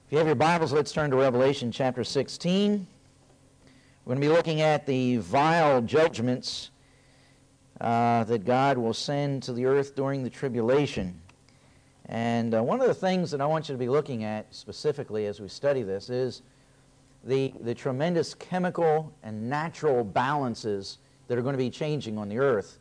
If you have your Bibles, let's turn to Revelation chapter 16. We're going to be looking at the vile judgments that God will send to the earth during the tribulation. And one of the things that I want you to be looking at specifically as we study this is the tremendous chemical and natural balances that are going to be changing on the earth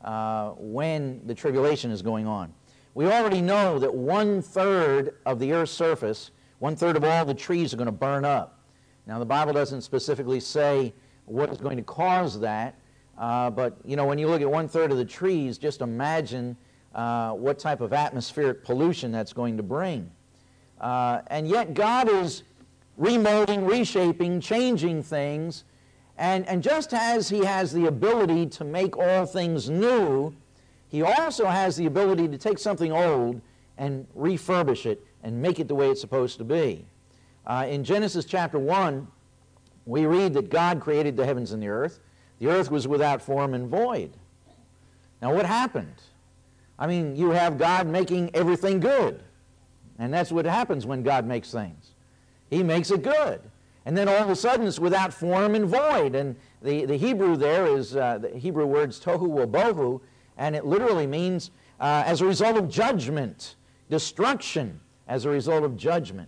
when the tribulation is going on. We already know that 1/3 of the earth's surface, 1/3 of all the trees are going to burn up. Now, the Bible doesn't specifically say what is going to cause that, but, you know, when you look at 1/3 of the trees, just imagine what type of atmospheric pollution that's going to bring. And yet God is remolding, reshaping, changing things, and just as He has the ability to make all things new, He also has the ability to take something old and refurbish it and make it the way it's supposed to be. In Genesis chapter 1, we read that God created the heavens and the earth. The earth was without form and void. Now, what happened? I mean, you have God making everything good. And that's what happens when God makes things. He makes it good. And then all of a sudden it's without form and void. And the Hebrew there is, the Hebrew word's tohu wabohu, and it literally means as a result of judgment, destruction as a result of judgment.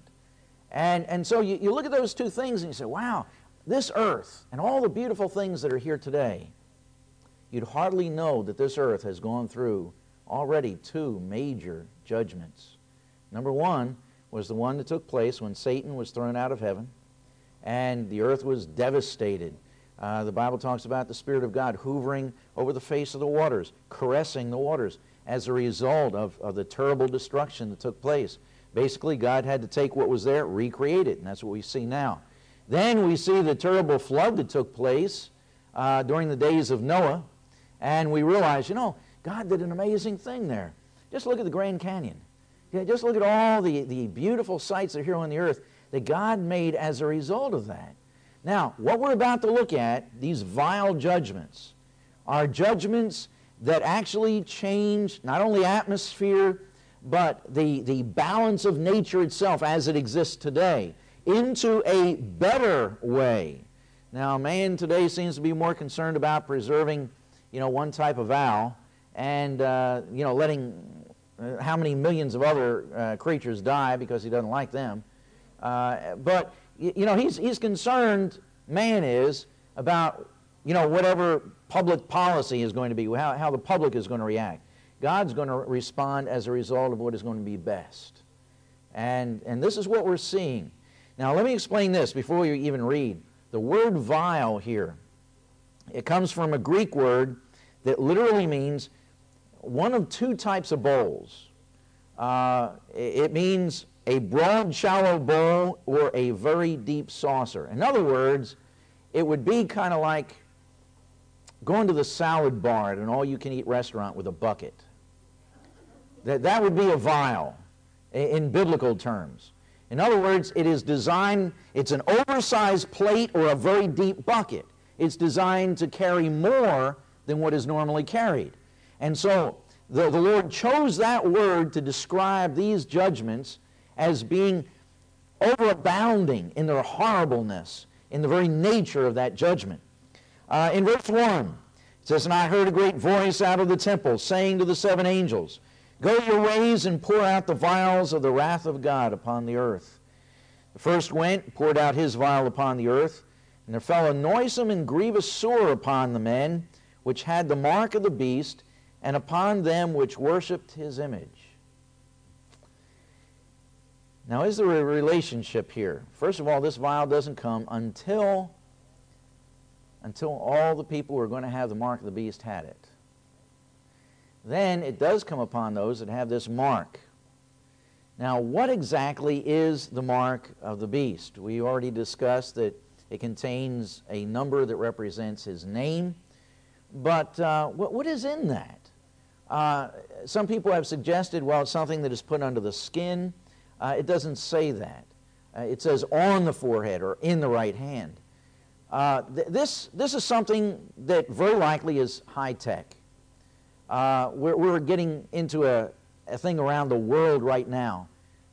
And so you look at those two things and you say, wow, this earth and all the beautiful things that are here today, you'd hardly know that this earth has gone through already two major judgments. Number one was the one that took place when Satan was thrown out of heaven and the earth was devastated. The Bible talks about the Spirit of God hovering over the face of the waters, caressing the waters as a result of the terrible destruction that took place. Basically, God had to take what was there, recreate it, and that's what we see now. Then we see the terrible flood that took place during the days of Noah, and we realize, you know, God did an amazing thing there. Just look at the Grand Canyon. Yeah, just look at all the beautiful sights that are here on the earth that God made as a result of that. Now, what we're about to look at, these vile judgments, are judgments that actually change not only atmosphere, but the balance of nature itself as it exists today into a better way. Now, man today seems to be more concerned about preserving, you know, one type of owl and, you know, letting how many millions of other creatures die because he doesn't like them. But, you know, he's concerned, man is, about, you know, whatever public policy is going to be, how the public is going to react. God's going to respond as a result of what is going to be best. And this is what we're seeing. Now, let me explain this before you even read. The word vile here, it comes from a Greek word that literally means one of two types of bowls. It means a broad, shallow bowl or a very deep saucer. In other words, it would be kind of like going to the salad bar at an all-you-can-eat restaurant with a bucket. That would be a vial in biblical terms. In other words, it is designed, it's an oversized plate or a very deep bucket. It's designed to carry more than what is normally carried. And so the Lord chose that word to describe these judgments as being overabounding in their horribleness, in the very nature of that judgment. In verse 1, it says, "And I heard a great voice out of the temple, saying to the 7 angels, Go your ways and pour out the vials of the wrath of God upon the earth. The first went, poured out his vial upon the earth, and there fell a noisome and grievous sore upon the men which had the mark of the beast, and upon them which worshipped his image." Now, is there a relationship here? First of all, this vial doesn't come until all the people who are going to have the mark of the beast had it. Then it does come upon those that have this mark. Now, what exactly is the mark of the beast? We already discussed that it contains a number that represents his name. But what is in that? Some people have suggested, well, it's something that is put under the skin. It doesn't say that. It says on the forehead or in the right hand. This is something that very likely is high-tech. We're getting into a thing around the world right now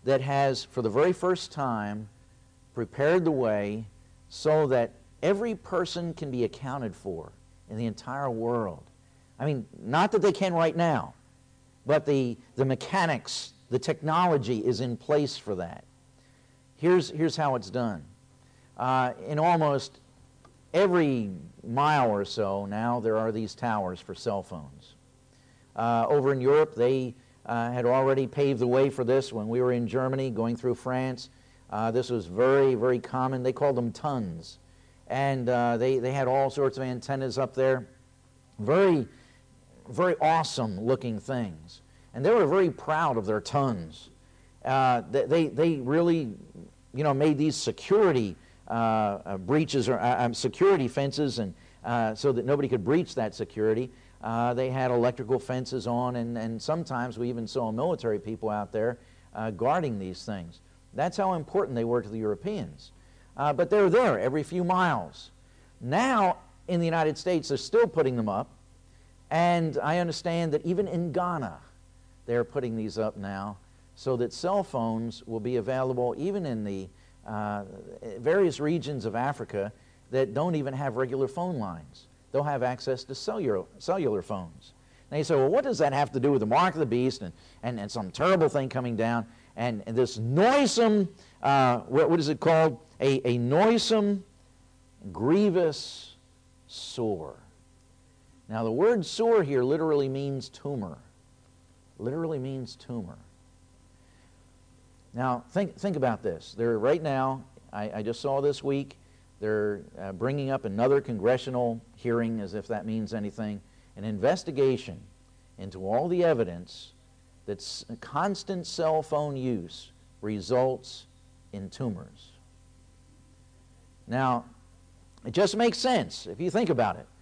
that has, for the very first time, prepared the way so that every person can be accounted for in the entire world. I mean, not that they can right now, but the mechanics, the technology is in place for that. Here's how it's done. In almost every mile or so now, there are these towers for cell phones. Over in Europe, they had already paved the way for this when we were in Germany, going through France. This was very, very common. They called them tons. And they had all sorts of antennas up there. Very, very awesome looking things. And they were very proud of their tons. They really, made these security breaches or security fences, and so that nobody could breach that security. They had electrical fences on, and sometimes we even saw military people out there guarding these things. That's how important they were to the Europeans. But they're there every few miles. Now, in the United States, they're still putting them up, and I understand that even in Ghana, they're putting these up now, so that cell phones will be available even in the various regions of Africa that don't even have regular phone lines. They'll have access to cellular phones. Now you say, well, what does that have to do with the mark of the beast and some terrible thing coming down and this noisome, what is it called? A noisome, grievous sore. Now the word sore here literally means tumor. Literally means tumor. Now think about this. There right now, I just saw this week, they're bringing up another congressional hearing, as if that means anything, an investigation into all the evidence that constant cell phone use results in tumors. Now, it just makes sense if you think about it.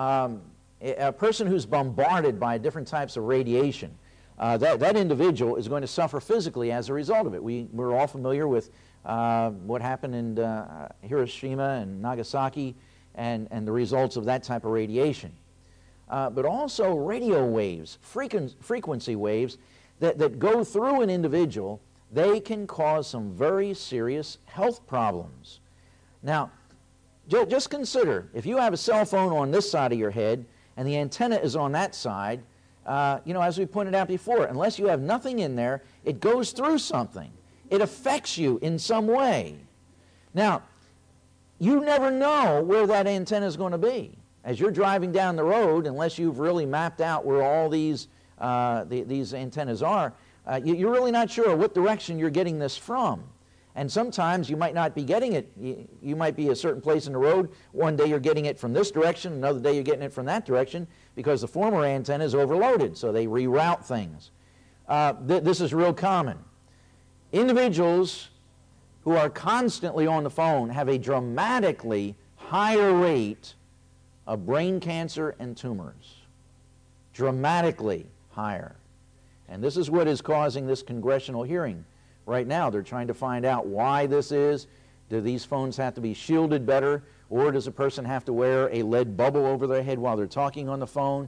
A person who's bombarded by different types of radiation, that individual is going to suffer physically as a result of it. We're all familiar with what happened in Hiroshima and Nagasaki and the results of that type of radiation. But also radio waves, frequency waves that go through an individual, they can cause some very serious health problems. Now, just consider, if you have a cell phone on this side of your head and the antenna is on that side, as we pointed out before, unless you have nothing in there, it goes through something. It affects you in some way. Now, you never know where that antenna is going to be. As you're driving down the road, unless you've really mapped out where all these antennas are, you're really not sure what direction you're getting this from. And sometimes you might not be getting it. You might be a certain place in the road. One day you're getting it from this direction, another day you're getting it from that direction, because the former antenna is overloaded, so they reroute things. This is real common. Individuals who are constantly on the phone have a dramatically higher rate of brain cancer and tumors. Dramatically higher. And this is what is causing this congressional hearing. Right now, they're trying to find out why this is. Do these phones have to be shielded better, or does a person have to wear a lead bubble over their head while they're talking on the phone?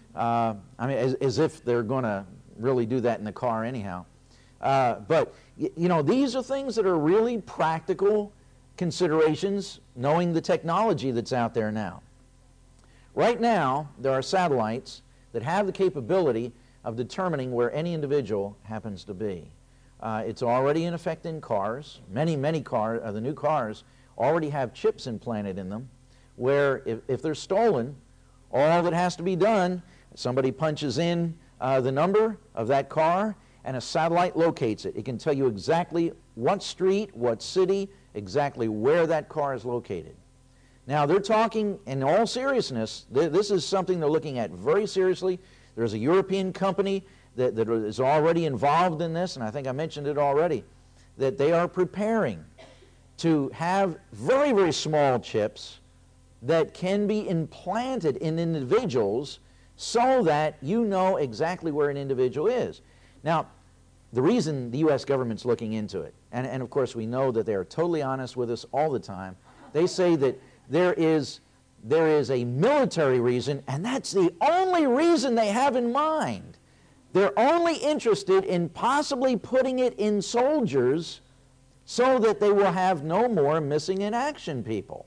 As if they're going to really do that in the car anyhow. But these are things that are really practical considerations, knowing the technology that's out there now. Right now, there are satellites that have the capability of determining where any individual happens to be. It's already in effect in cars. Many cars, the new cars, already have chips implanted in them where if they're stolen, all that has to be done, somebody punches in the number of that car and a satellite locates it. It can tell you exactly what street, what city, exactly where that car is located. Now, they're talking, in all seriousness, this is something they're looking at very seriously. There's a European company that is already involved in this, and I think I mentioned it already, that they are preparing to have very, very small chips that can be implanted in individuals so that you know exactly where an individual is. Now, the reason the U.S. government's looking into it, and of course we know that they are totally honest with us all the time, they say that there is a military reason, and that's the only reason they have in mind. They're only interested in possibly putting it in soldiers so that they will have no more missing in action people.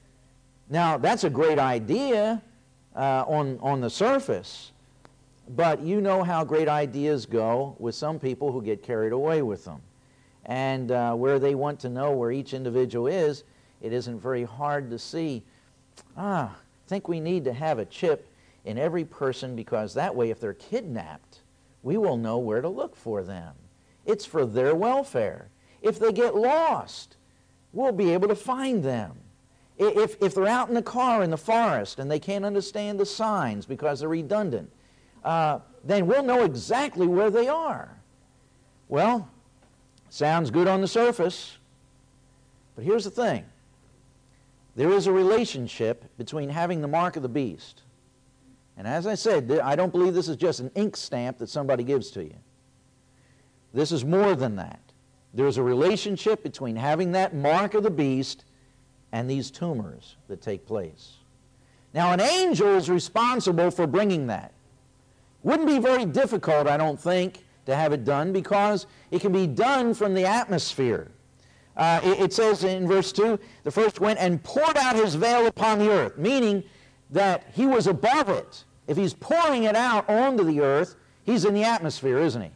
Now, that's a great idea on the surface, but you know how great ideas go with some people who get carried away with them. And where they want to know where each individual is, it isn't very hard to see, I think we need to have a chip in every person, because that way if they're kidnapped, we will know where to look for them. It's for their welfare. If they get lost, we'll be able to find them. If they're out in the car in the forest and they can't understand the signs because they're redundant, then we'll know exactly where they are. Well, sounds good on the surface, but here's the thing. There is a relationship between having the mark of the beast. And as I said, I don't believe this is just an ink stamp that somebody gives to you. This is more than that. There is a relationship between having that mark of the beast and these tumors that take place. Now, an angel is responsible for bringing that. Wouldn't be very difficult, I don't think, to have it done, because it can be done from the atmosphere. It says in verse 2, the first went and poured out his veil upon the earth, meaning that he was above it. If he's pouring it out onto the earth, he's in the atmosphere, isn't he?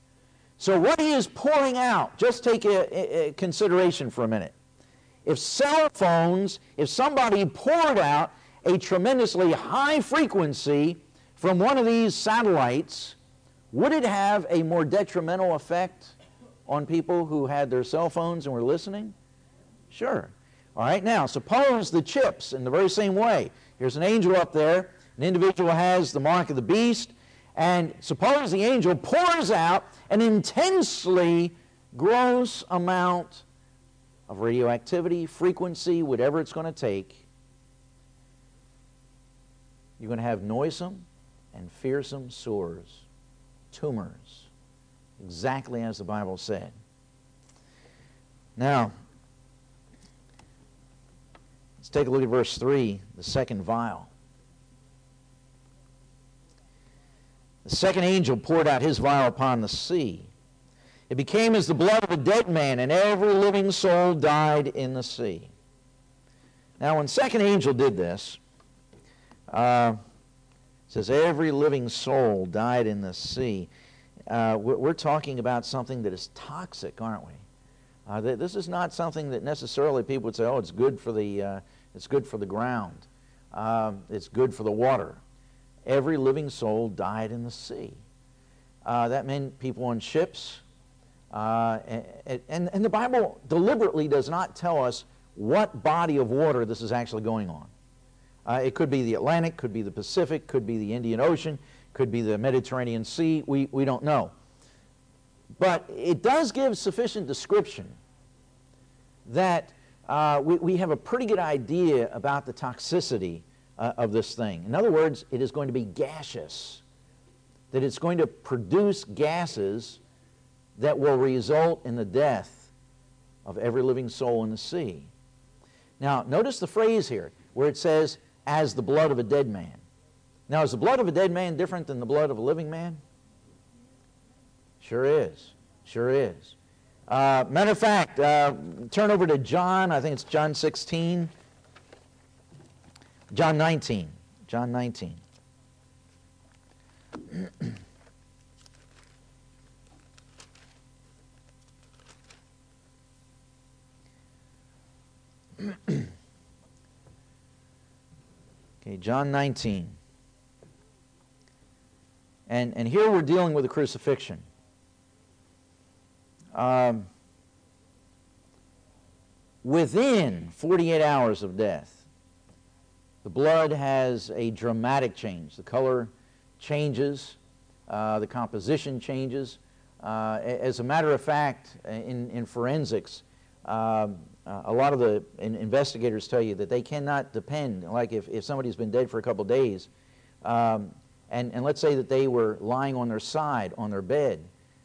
So what he is pouring out, just take a consideration for a minute. If cell phones, if somebody poured out a tremendously high frequency from one of these satellites, would it have a more detrimental effect on people who had their cell phones and were listening? Sure. All right, now, suppose the chips in the very same way. Here's an angel up there. An individual has the mark of the beast. And suppose the angel pours out an intensely gross amount of radioactivity, frequency, whatever it's going to take. You're going to have noisome and fearsome sores, tumors, exactly as the Bible said. Now, let's take a look at verse 3, the second vial. The second angel poured out his vial upon the sea. It became as the blood of a dead man, and every living soul died in the sea. Now, when the second angel did this, it says every living soul died in the sea. We're talking about something that is toxic, aren't we? This is not something that necessarily people would say, oh, it's good for the ground. It's good for the water. Every living soul died in the sea. That meant people on ships. And the Bible deliberately does not tell us what body of water this is actually going on. It could be the Atlantic, could be the Pacific, could be the Indian Ocean, could be the Mediterranean Sea. We don't know. But it does give sufficient description that we have a pretty good idea about the toxicity of this thing. In other words, it is going to be gaseous, that it's going to produce gases that will result in the death of every living soul in the sea. Now, notice the phrase here where it says, as the blood of a dead man. Now, is the blood of a dead man different than the blood of a living man? Sure is. Sure is. Matter of fact, turn over to John, I think it's John 16. John 19. John 19. Okay, John 19. And here we're dealing with the crucifixion. Within 48 hours of death, the blood has a dramatic change. The color changes, the composition changes. As a matter of fact, in forensics, a lot of the investigators tell you that they cannot depend, like if somebody's been dead for a couple of days, and let's say that they were lying on their side, on their bed,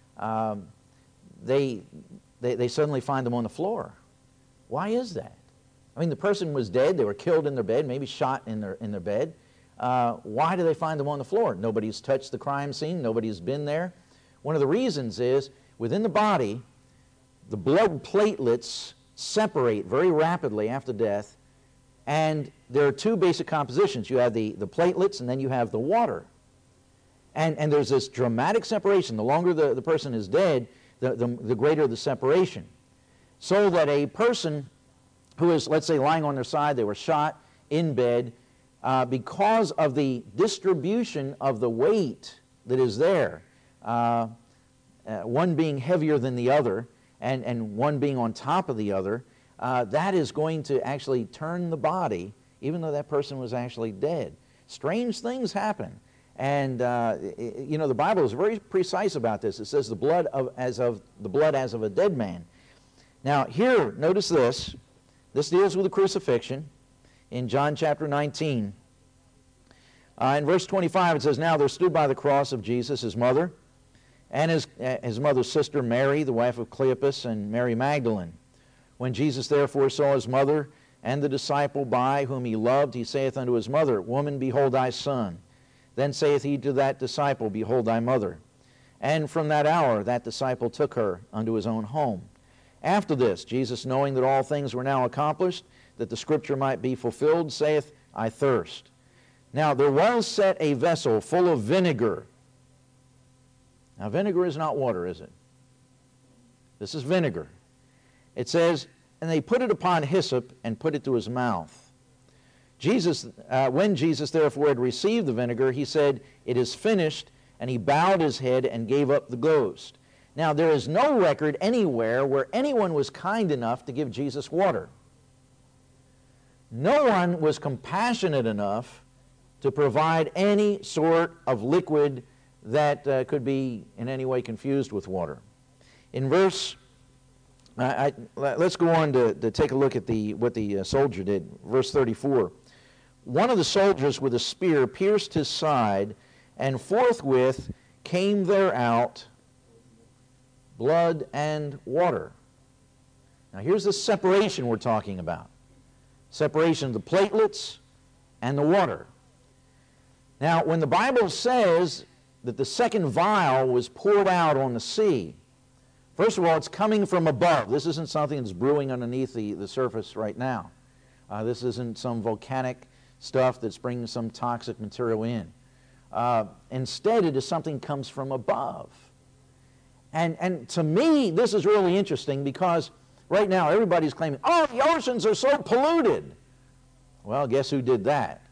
they suddenly find them on the floor. Why is that? I mean, the person was dead, they were killed in their bed, maybe shot in their bed, Why do they find them on the floor? Nobody's touched the crime scene. Nobody's been there. One of the reasons is within the body, the blood platelets separate very rapidly after death, and there are two basic compositions. You have the platelets, and then you have the water. And there's this dramatic separation. The longer the person is dead, the greater the separation. So that a person who is, let's say, lying on their side, they were shot in bed, because of the distribution of the weight that is there, one being heavier than the other, and one being on top of the other, that is going to actually turn the body, even though that person was actually dead. Strange things happen. And you know, the Bible is very precise about this. It says the blood as of a dead man. Now here, notice this. This deals with the crucifixion in John chapter 19. In verse 25 it says, "Now there stood by the cross of Jesus his mother, and his mother's sister Mary, the wife of Cleopas, and Mary Magdalene. When Jesus therefore saw his mother and the disciple by whom he loved, he saith unto his mother, Woman, behold thy son. Then saith he to that disciple, Behold thy mother. And from that hour that disciple took her unto his own home. After this, Jesus, knowing that all things were now accomplished, that the scripture might be fulfilled, saith, I thirst. Now there was set a vessel full of vinegar." Now vinegar is not water, is it? This is vinegar. It says, "And they put it upon hyssop, and put it to his mouth. When Jesus therefore had received the vinegar, he said, It is finished, and he bowed his head and gave up the ghost." Now there is no record anywhere where anyone was kind enough to give Jesus water. No one was compassionate enough to provide any sort of liquid that could be in any way confused with water. In verse, let's go on to take a look at what the soldier did. Verse 34. "One of the soldiers with a spear pierced his side, and forthwith came there out blood and water." Now here's the separation we're talking about. Separation of the platelets and the water. Now when the Bible says that the second vial was poured out on the sea, first of all, it's coming from above. This isn't something that's brewing underneath the surface right now. This isn't some volcanic stuff that's bringing some toxic material in. Instead, it is something that comes from above. And to me, this is really interesting because right now everybody's claiming, oh, the oceans are so polluted. Well, guess who did that?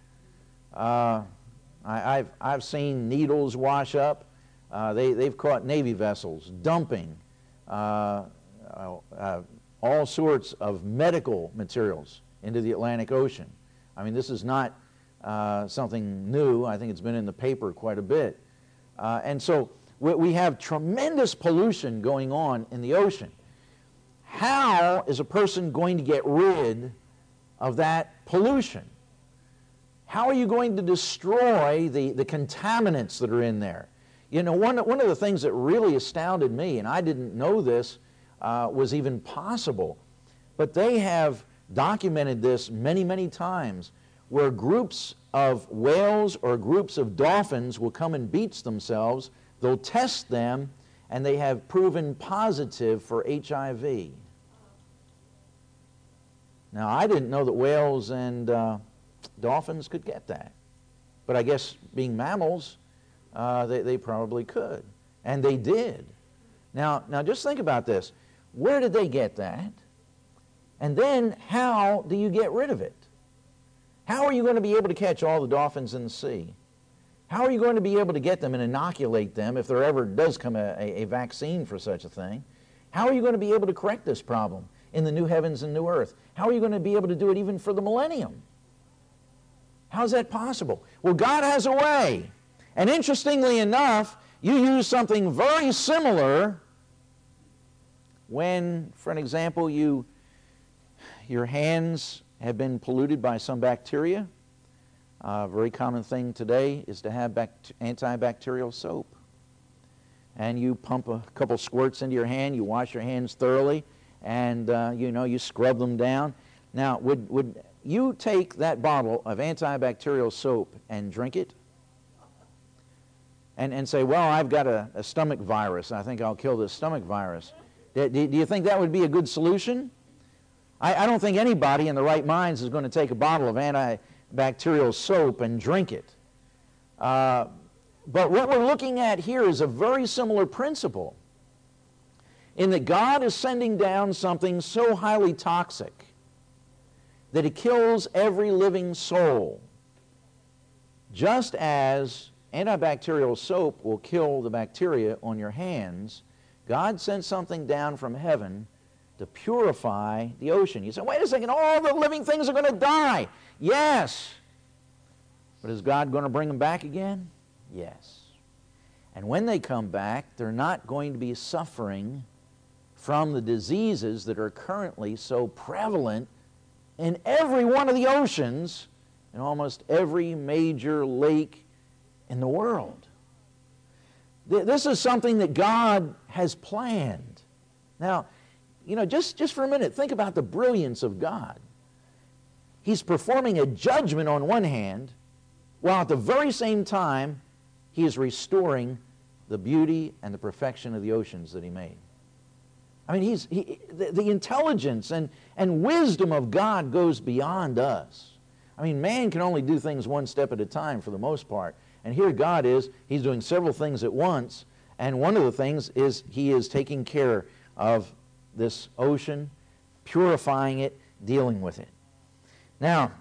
I've seen needles wash up. They've caught Navy vessels dumping all sorts of medical materials into the Atlantic Ocean. I mean, this is not something new. I think it's been in the paper quite a bit. And so we have tremendous pollution going on in the ocean. How is a person going to get rid of that pollution? How are you going to destroy the contaminants that are in there? You know, one of the things that really astounded me, and I didn't know this was even possible, but they have documented this many, many times, where groups of whales or groups of dolphins will come and beach themselves. They'll test them, and they have proven positive for HIV. Now, I didn't know that whales and dolphins could get that. But I guess being mammals, they probably could. And they did. Now just think about this. Where did they get that? And then how do you get rid of it? How are you going to be able to catch all the dolphins in the sea? How are you going to be able to get them and inoculate them if there ever does come a vaccine for such a thing? How are you going to be able to correct this problem in the new heavens and new earth? How are you going to be able to do it even for the millennium? How is that possible? Well, God has a way. And interestingly enough, you use something very similar when, for an example, your hands have been polluted by some bacteria. A very common thing today is to have antibacterial soap. And you pump a couple squirts into your hand, you wash your hands thoroughly, and you scrub them down. Now, would you take that bottle of antibacterial soap and drink it, and say, well, I've got a stomach virus. I think I'll kill this stomach virus. Do you think that would be a good solution? I don't think anybody in the right minds is going to take a bottle of antibacterial soap and drink it. But what we're looking at here is a very similar principle, in that God is sending down something so highly toxic that it kills every living soul, just as antibacterial soap will kill the bacteria on your hands. God sent something down from heaven to purify the ocean. You say, wait a second, all the living things are going to die. Yes. But is God going to bring them back again? Yes. And when they come back, they're not going to be suffering from the diseases that are currently so prevalent in every one of the oceans and almost every major lake in the world. This is something that God has planned. Now, just for a minute, think about the brilliance of God. He's performing a judgment on one hand, while at the very same time, He is restoring the beauty and the perfection of the oceans that He made. I mean, the intelligence and wisdom of God goes beyond us. I mean, man can only do things one step at a time for the most part. And here God He's doing several things at once. And one of the things is He is taking care of this ocean, purifying it, dealing with it. Now,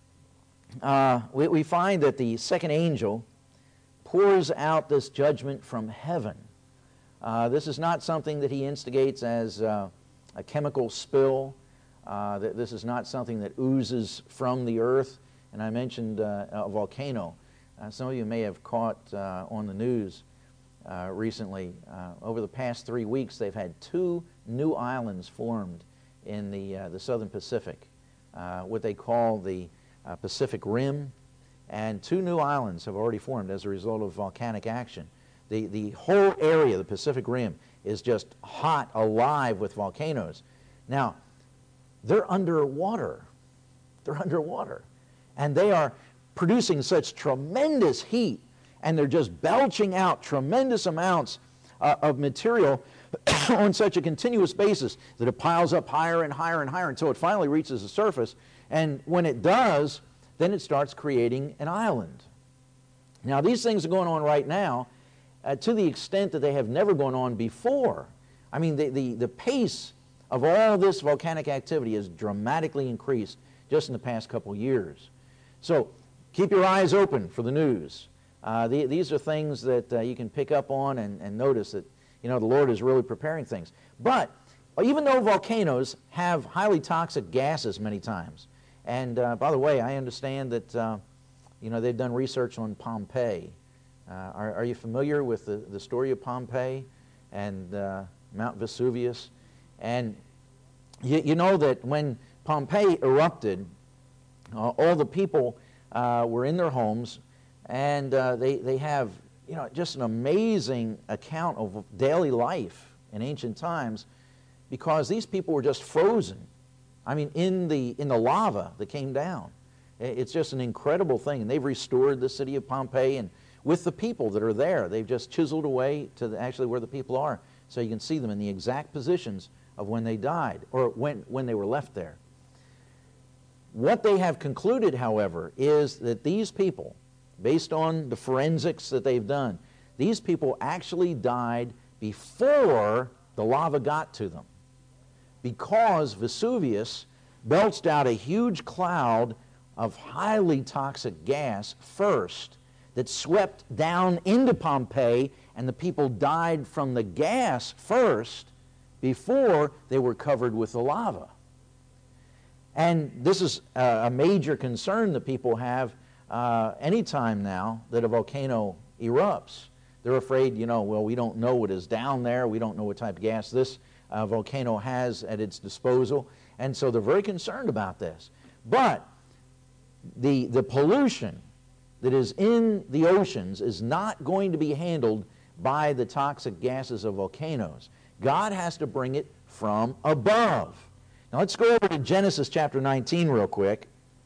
we find that the second angel pours out this judgment from heaven. This is not something that he instigates as a chemical spill. This is not something that oozes from the earth. And I mentioned a volcano. Some of you may have caught on the news recently. Over the past 3 weeks, they've had 2 new islands formed in the southern Pacific, what they call the Pacific Rim. And 2 new islands have already formed as a result of volcanic action. The whole area, the Pacific Rim, is just hot, alive with volcanoes. Now, they're underwater. They're underwater. And they are producing such tremendous heat, and they're just belching out tremendous amounts of material on such a continuous basis that it piles up higher and higher and higher until it finally reaches the surface. And when it does, then it starts creating an island. Now, these things are going on right now to the extent that they have never gone on before. I mean, the pace of all this volcanic activity has dramatically increased just in the past couple years. So keep your eyes open for the news. These are things that you can pick up on and notice that, the Lord is really preparing things. But even though volcanoes have highly toxic gases many times, and by the way, I understand that they've done research on Pompeii. Are you familiar with the story of Pompeii and Mount Vesuvius? And you know that when Pompeii erupted, all the people were in their homes, and they have just an amazing account of daily life in ancient times, because these people were just frozen. I mean, in the lava that came down. It's just an incredible thing. And they've restored the city of Pompeii, and with the people that are there, they've just chiseled away to actually where the people are, so you can see them in the exact positions of when they died, or when they were left there. What they have concluded, however, is that these people, based on the forensics that they've done, these people actually died before the lava got to them, because Vesuvius belched out a huge cloud of highly toxic gas first that swept down into Pompeii, and the people died from the gas first before they were covered with the lava. And this is a major concern that people have any time now that a volcano erupts. They're afraid, well, we don't know what is down there. We don't know what type of gas this volcano has at its disposal. And so they're very concerned about this. But the pollution that is in the oceans is not going to be handled by the toxic gases of volcanoes. God has to bring it from above. Now let's go over to Genesis chapter 19 real quick.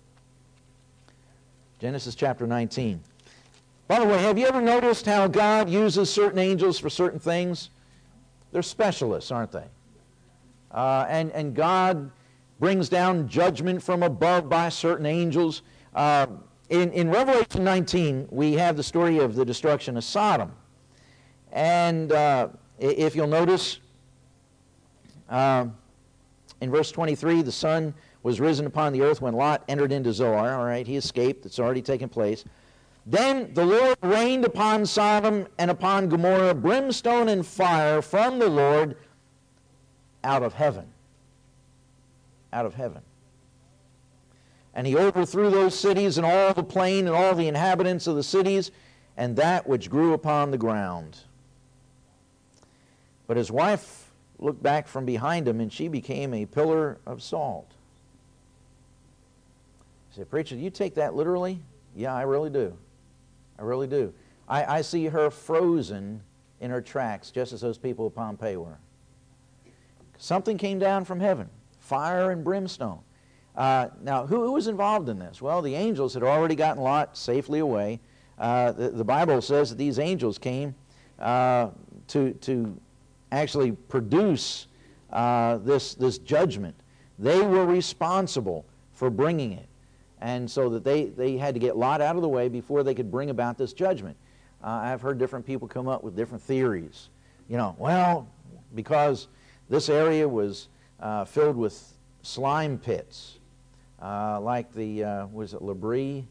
Genesis chapter 19. By the way, have you ever noticed how God uses certain angels for certain things? They're specialists, aren't they? And God brings down judgment from above by certain angels. In Revelation 19, we have the story of the destruction of Sodom. And if you'll notice, in verse 23, the sun was risen upon the earth when Lot entered into Zoar. All right, he escaped. It's already taken place. Then the Lord rained upon Sodom and upon Gomorrah brimstone and fire from the Lord out of heaven. Out of heaven. And he overthrew those cities and all the plain and all the inhabitants of the cities and that which grew upon the ground. But his wife looked back from behind him, and she became a pillar of salt. You say, preacher, do you take that literally? Yeah, I really do. I really do. I see her frozen in her tracks, just as those people of Pompeii were. Something came down from heaven, fire and brimstone. Now, who was involved in this? Well, the angels had already gotten Lot safely away. The Bible says that these angels came to actually produce this judgment. They were responsible for bringing it. And so that they had to get Lot out of the way before they could bring about this judgment. I've heard different people come up with different theories. You know, well, because this area was filled with slime pits, like the, was it La Brea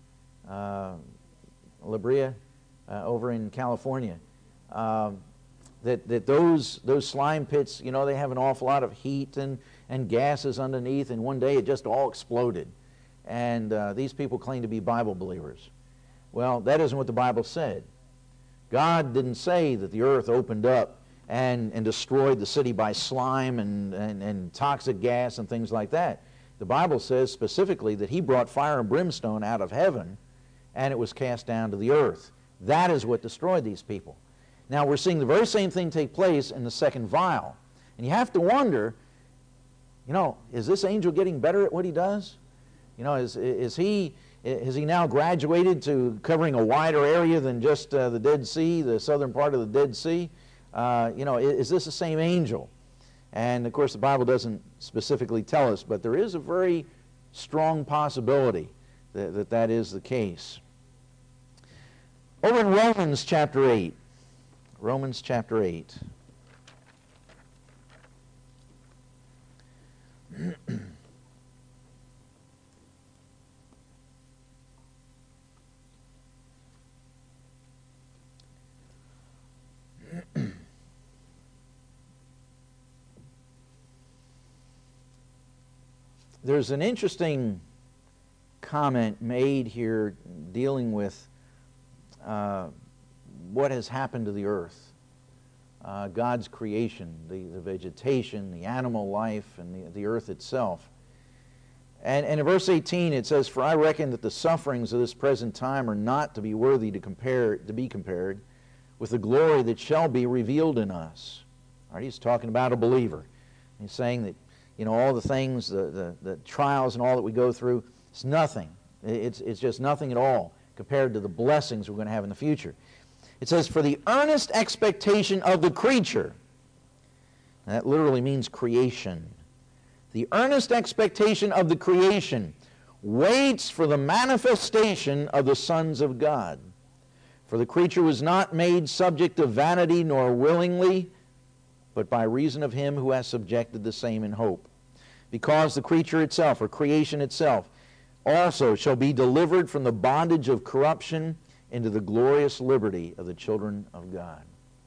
over in California. That those slime pits, you know, they have an awful lot of heat and gases underneath, and one day it just all exploded. And these people claim to be Bible believers. Well, that isn't what the Bible said. God didn't say that the earth opened up and destroyed the city by slime and toxic gas and things like that. The Bible says specifically that he brought fire and brimstone out of heaven, and it was cast down to the earth. That is what destroyed these people. Now, we're seeing the very same thing take place in the second vial. And you have to wonder, you know, is this angel getting better at what he does? You know, has he now graduated to covering a wider area than just the Dead Sea, the southern part of the Dead Sea? You know, is this the same angel? And, of course, the Bible doesn't specifically tell us, but there is a very strong possibility that is the case. Over in Romans chapter 8, Romans chapter 8. There's an interesting comment made here dealing with what has happened to the earth, God's creation, the vegetation, the animal life, and the earth itself. And in verse 18 it says, "For I reckon that the sufferings of this present time are not to be worthy to be compared with the glory that shall be revealed in us." All right, he's talking about a believer. He's saying that, you know, all the things, the trials and all that we go through, it's nothing. It's just nothing at all compared to the blessings we're going to have in the future. It says, "For the earnest expectation of the creature," and that literally means creation. "The earnest expectation of the creation waits for the manifestation of the sons of God. For the creature was not made subject to vanity nor willingly, but by reason of him who has subjected the same in hope. Because the creature itself, or creation itself, also shall be delivered from the bondage of corruption into the glorious liberty of the children of God."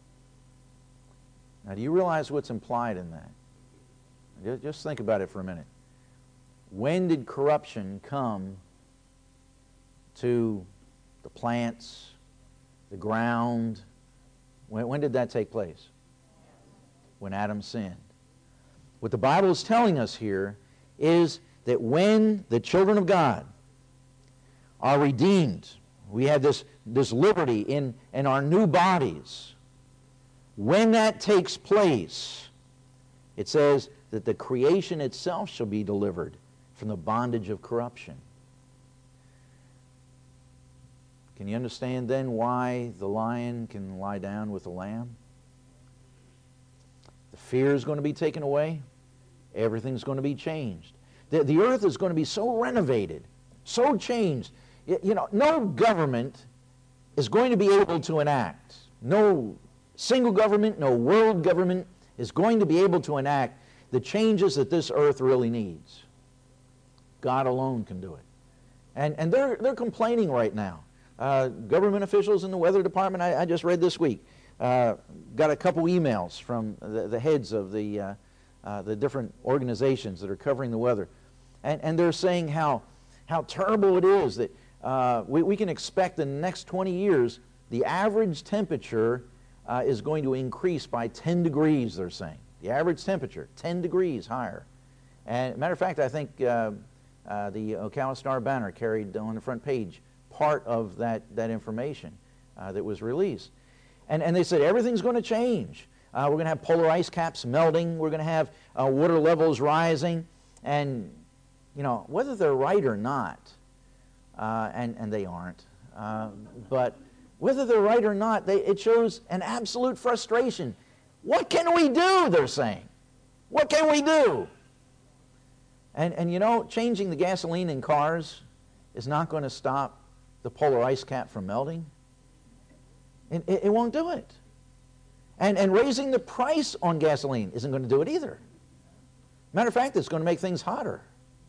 Now, do you realize what's implied in that? Just think about it for a minute. When did corruption come to the plants, the ground? When did that take place? When Adam sinned. What the Bible is telling us here is that when the children of God are redeemed, we have this liberty in our new bodies. When that takes place, it says that the creation itself shall be delivered from the bondage of corruption. can you understand then why the lion can lie down with the lamb? The fear is going to be taken away. Everything's going to be changed. The earth is going to be so renovated, so changed. You know, no government is going to be able to enact, no single government, no world government is going to be able to enact the changes that this earth really needs. God alone can do it. And they're complaining right now. Government officials in the weather department, I just read this week, got a couple emails from the heads of the different organizations that are covering the weather. And they're saying how terrible it is that we can expect in the next 20 years the average temperature is going to increase by 10 degrees, they're saying. The average temperature, 10 degrees higher. And matter of fact, I think the Ocala Star-Banner carried on the front page part of that information that was released. And they said everything's going to change. We're going to have polar ice caps melting. We're going to have water levels rising. And, you know, whether they're right or not, and they aren't, but whether they're right or not, it shows an absolute frustration. What can we do, they're saying? What can we do? And you know, changing the gasoline in cars is not going to stop the polar ice cap from melting. It won't do it. And raising the price on gasoline isn't going to do it either. Matter of fact, it's going to make things hotter.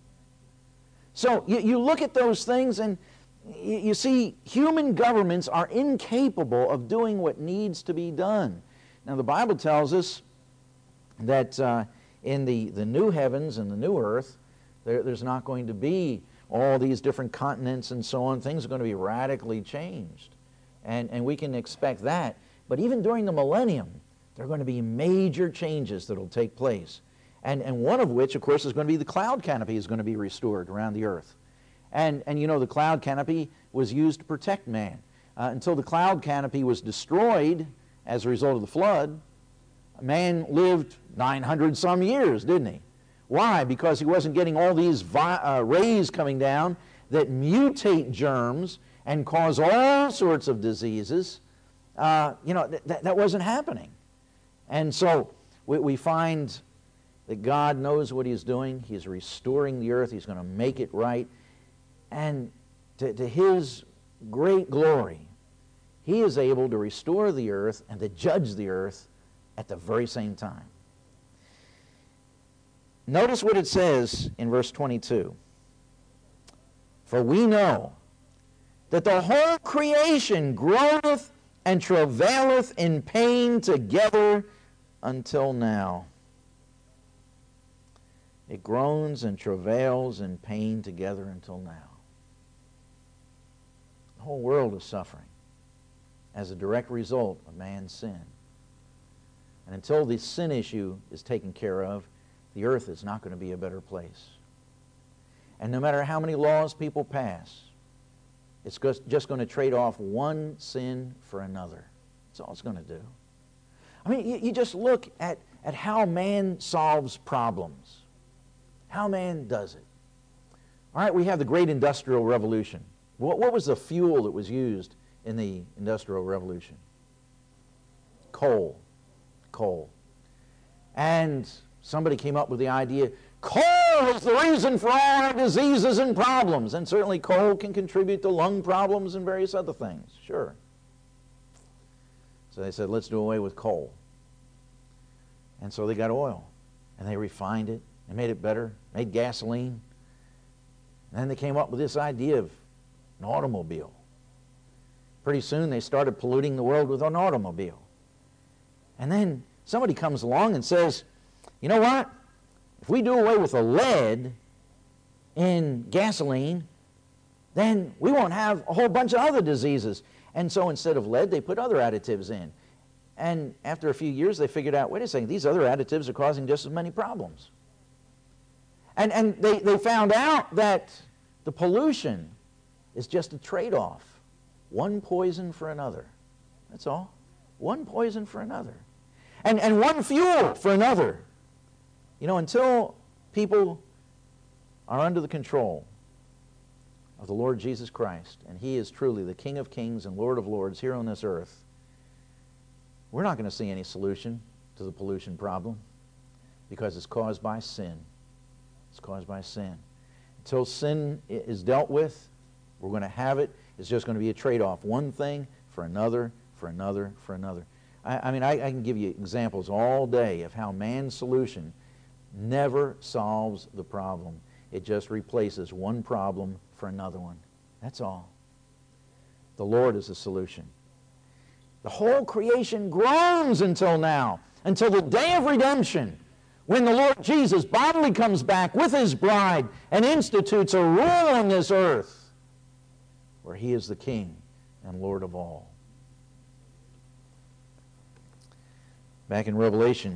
So you look at those things and you see human governments are incapable of doing what needs to be done. Now the Bible tells us that in the new heavens and the new earth, there's not going to be all these different continents and so on. Things are going to be radically changed. And we can expect that. But even during the millennium, there are going to be major changes that will take place. And one of which, of course, is going to be the cloud canopy is going to be restored around the earth. And you know, the cloud canopy was used to protect man. Until the cloud canopy was destroyed as a result of the flood, man lived 900 some years, didn't he? Why? Because he wasn't getting all these rays coming down that mutate germs and cause all sorts of diseases. You know, that wasn't happening. And so we find that God knows what he's doing. He's restoring the earth. He's going to make it right. And to his great glory, he is able to restore the earth and to judge the earth at the very same time. Notice what it says in verse 22. For we know that the whole creation groaneth and travaileth in pain together until now. It groans and travails in pain together until now. The whole world is suffering as a direct result of man's sin. And until the sin issue is taken care of, the earth is not going to be a better place. And no matter how many laws people pass, it's just going to trade off one sin for another. That's all it's going to do. I mean, you just look at how man solves problems, how man does it. All right, we have the great Industrial Revolution. What was the fuel that was used in the Industrial Revolution? Coal. And somebody came up with the idea, coal is the reason for all our diseases and problems. And certainly coal can contribute to lung problems and various other things, sure. So they said, let's do away with coal. And so they got oil, and they refined it, and made it better, made gasoline. And then they came up with this idea of an automobile. Pretty soon they started polluting the world with an automobile. And then somebody comes along and says, you know what? If we do away with the lead in gasoline, then we won't have a whole bunch of other diseases. And so instead of lead, they put other additives in. And after a few years, they figured out, wait a second, these other additives are causing just as many problems. And they found out that the pollution is just a trade-off. One poison for another. That's all. One poison for another. And one fuel for another. You know, until people are under the control of the Lord Jesus Christ, and He is truly the King of kings and Lord of lords here on this earth, we're not going to see any solution to the pollution problem because it's caused by sin. It's caused by sin. Until sin is dealt with, we're going to have it. It's just going to be a trade-off. One thing for another, for another, for another. I mean, I can give you examples all day of how man's solution never solves the problem. It just replaces one problem for another one. That's all. The Lord is the solution. The whole creation groans until now, until the day of redemption, when the Lord Jesus bodily comes back with His bride and institutes a rule on this earth where He is the King and Lord of all. Back in Revelation,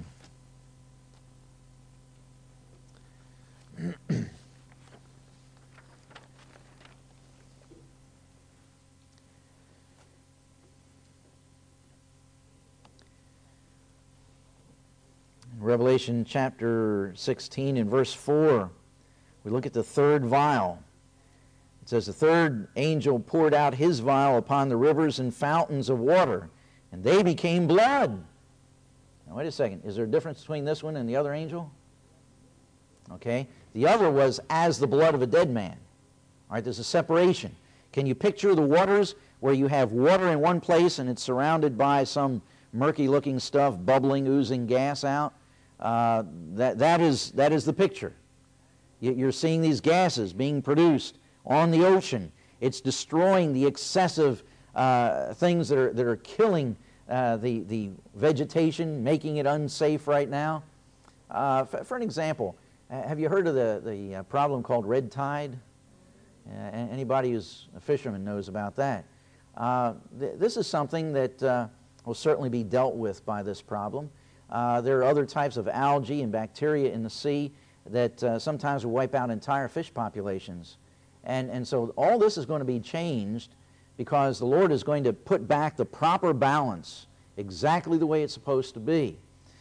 Revelation chapter 16 and verse 4, we look at the third vial. It says, the third angel poured out his vial upon the rivers and fountains of water, and they became blood. Now wait a second, is there a difference between this one and the other angel? Okay, the other was as the blood of a dead man. All right, there's a separation. Can you picture the waters where you have water in one place and it's surrounded by some murky-looking stuff, bubbling, oozing gas out? That is the picture. You're seeing these gases being produced on the ocean. It's destroying the excessive things that are killing the vegetation, making it unsafe right now. For an example, have you heard of the problem called red tide? Anybody who's a fisherman knows about that. This is something that will certainly be dealt with by this problem. There are other types of algae and bacteria in the sea that sometimes will wipe out entire fish populations. And so all this is going to be changed because the Lord is going to put back the proper balance exactly the way it's supposed to be.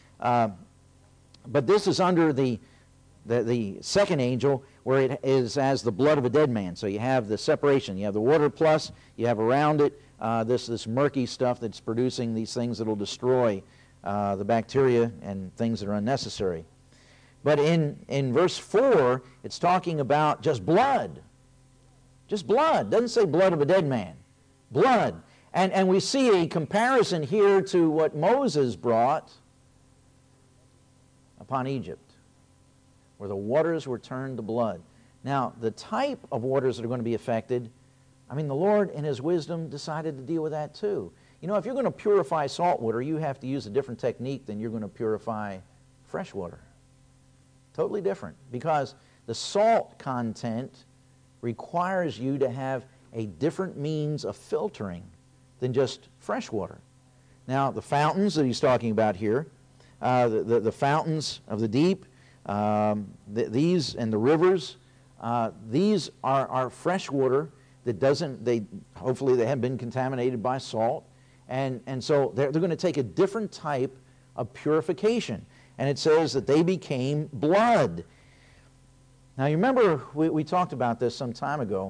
But this is under the second angel where it is as the blood of a dead man. So you have the separation. You have the water plus, you have around it this murky stuff that's producing these things that will destroy the bacteria and things that are unnecessary. But in verse 4, it's talking about just blood. Just blood. Doesn't say blood of a dead man. Blood. And we see a comparison here to what Moses brought upon Egypt, where the waters were turned to blood. Now, the type of waters that are going to be affected, I mean, the Lord in His wisdom decided to deal with that too. You know, if you're going to purify salt water, you have to use a different technique than you're going to purify fresh water. Totally different, because the salt content requires you to have a different means of filtering than just fresh water. Now, the fountains that he's talking about here, the fountains of the deep, these and the rivers, these are fresh water that hopefully they haven't been contaminated by salt. And so they're going to take a different type of purification. And it says that they became blood. Now you remember we talked about this some time ago,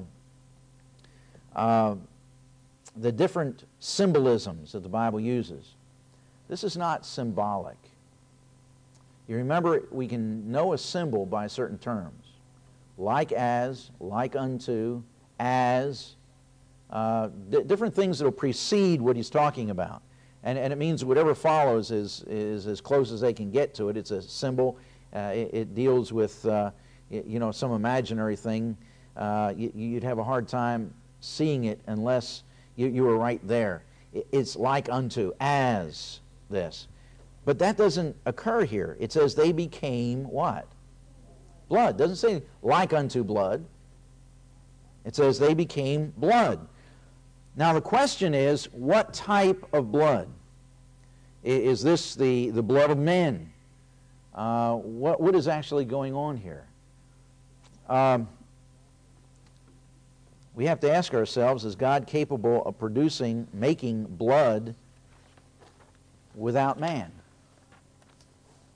the different symbolisms that the Bible uses. This is not symbolic. You remember we can know a symbol by certain terms. Like as, like unto, as, different things that will precede what he's talking about. And it means whatever follows is as close as they can get to it. It's a symbol. It deals with some imaginary thing. You'd have a hard time seeing it unless you were right there. It's like unto, as this. But that doesn't occur here. It says they became what? Blood. It doesn't say like unto blood. It says they became blood. Now the question is, what type of blood? Is this the blood of men? What is actually going on here? We have to ask ourselves, is God capable of making blood without man?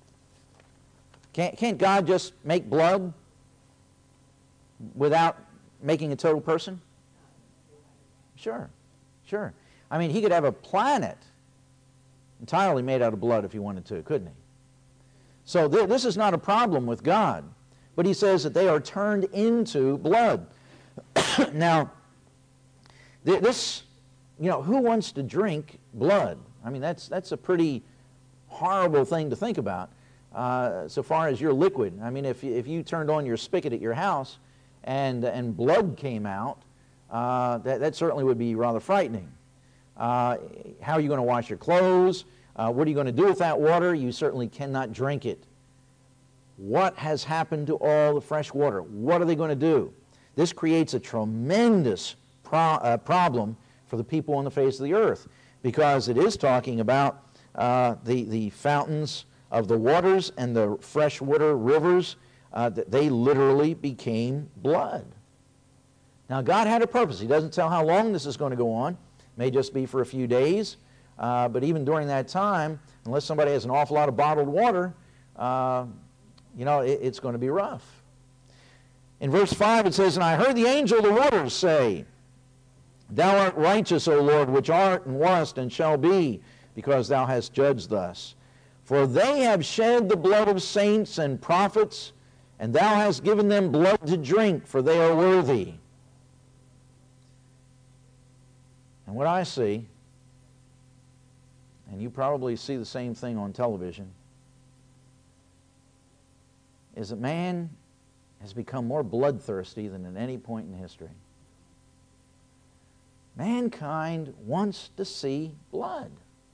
Can't God just make blood without making a total person? Sure, sure. I mean, he could have a planet entirely made out of blood if he wanted to, couldn't he? So this is not a problem with God, but he says that they are turned into blood. Now, this, who wants to drink blood? I mean, that's a pretty horrible thing to think about, so far as your liquid. I mean, if you turned on your spigot at your house and blood came out, that certainly would be rather frightening. How are you going to wash your clothes? What are you going to do with that water? You certainly cannot drink it. What has happened to all the fresh water? What are they going to do? This creates a tremendous problem for the people on the face of the earth, because it is talking about the fountains of the waters and the freshwater rivers, that they literally became blood. Now, God had a purpose. He doesn't tell how long this is going to go on. It may just be for a few days. But even during that time, unless somebody has an awful lot of bottled water, it's going to be rough. In verse 5 it says, "And I heard the angel of the waters say, Thou art righteous, O Lord, which art and wast and shall be, because thou hast judged thus. For they have shed the blood of saints and prophets, and thou hast given them blood to drink, for they are worthy." And what I see, and you probably see the same thing on television, is that man has become more bloodthirsty than at any point in history. Mankind wants to see blood.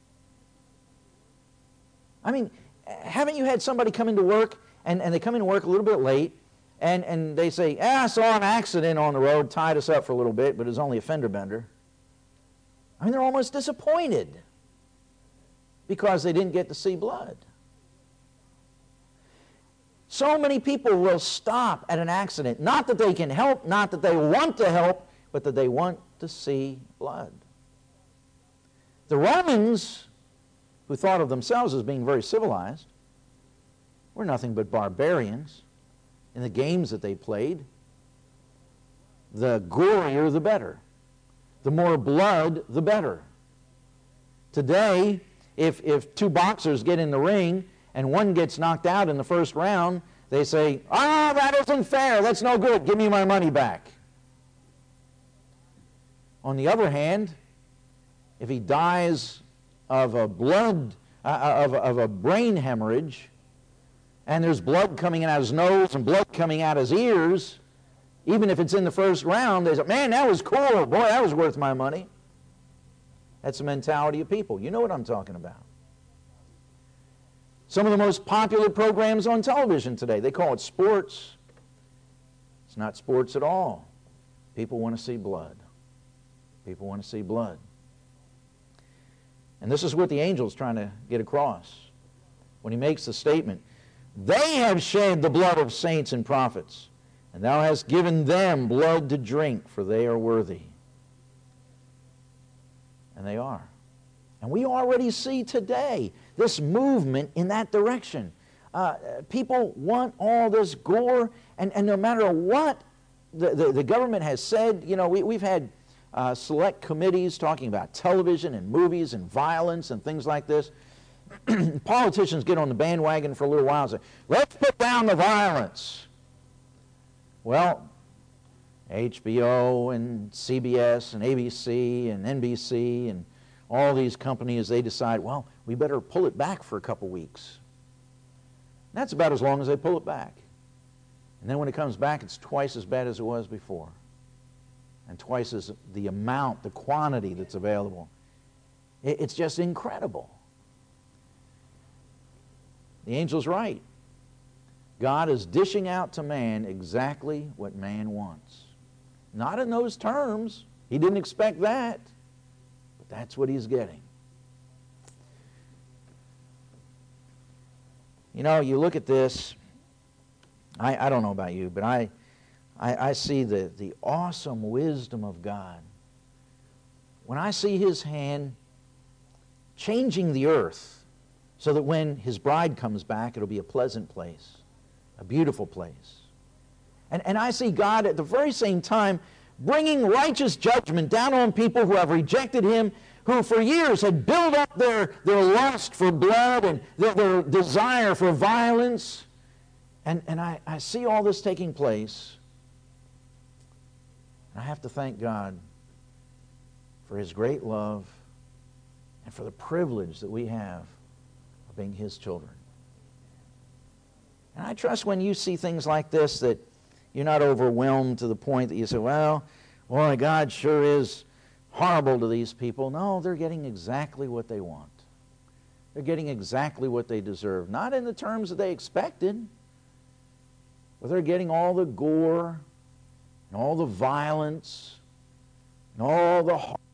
I mean, haven't you had somebody come into work, and they come into work a little bit late, and they say, I saw an accident on the road, tied us up for a little bit, but it was only a fender bender. I mean, they're almost disappointed because they didn't get to see blood. So many people will stop at an accident, not that they can help, not that they want to help, but that they want to see blood. The Romans, who thought of themselves as being very civilized, were nothing but barbarians in the games that they played. The gorier, the better. The more blood, the better. Today, if two boxers get in the ring and one gets knocked out in the first round, they say, that isn't fair, that's no good, give me my money back. On the other hand, if he dies of a brain hemorrhage, and there's blood coming out his nose and blood coming out his ears, even if it's in the first round, they say, man, that was cool, boy, that was worth my money. That's the mentality of people. You know what I'm talking about. Some of the most popular programs on television today, they call it sports. It's not sports at all. People want to see blood. People want to see blood. And this is what the angel's trying to get across when he makes the statement, they have shed the blood of saints and prophets, and thou hast given them blood to drink, for they are worthy. And they are. And we already see today this movement in that direction. People want all this gore, and no matter what the government has said, we've had select committees talking about television and movies and violence and things like this. Politicians get on the bandwagon for a little while and say, let's put down the violence. Well, HBO and CBS and ABC and NBC and all these companies, they decide, well, we better pull it back for a couple weeks. And that's about as long as they pull it back. And then when it comes back, it's twice as bad as it was before. And twice as the amount, the quantity that's available. It's just incredible. The angel's right. God is dishing out to man exactly what man wants. Not in those terms. He didn't expect that. But that's what he's getting. You look at this, I don't know about you, but I see the awesome wisdom of God. When I see his hand changing the earth so that when his bride comes back, it'll be a pleasant place, a beautiful place. And I see God at the very same time bringing righteous judgment down on people who have rejected Him, who for years had built up their lust for blood and their desire for violence. And I see all this taking place. And I have to thank God for His great love and for the privilege that we have of being His children. And I trust when you see things like this that you're not overwhelmed to the point that you say, well, boy, God sure is horrible to these people. No, they're getting exactly what they want. They're getting exactly what they deserve. Not in the terms that they expected, but they're getting all the gore and all the violence and all the